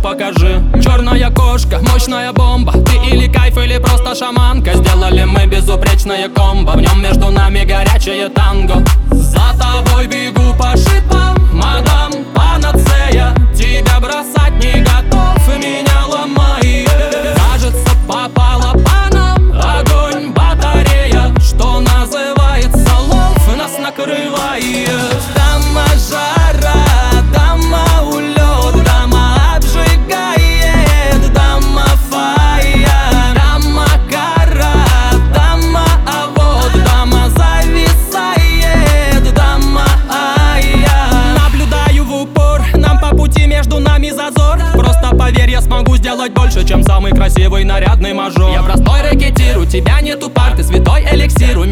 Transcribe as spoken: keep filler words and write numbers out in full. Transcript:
покажи. Черная кошка, мощная бомба. Ты или кайф, или просто шаманка. Сделали мы безупречное комбо. В нем между нами горячее танго. За тобой бегу по шипам, мадам панацея. Тебя бросать не готов, меня ломает. Кажется, попала по нам огонь батарея, что называется лов, нас накрывает. Дама жара, дама улет, дама обжигает, дама фая, дама гора, дама а вот, дама зависает, дама ая. Наблюдаю в упор, нам по пути, между нами зазор. Просто поверь, я смогу сделать больше, чем самый красивый нарядный мажор. Я простой рэкетир, у тебя нету пар, ты святой эликсир.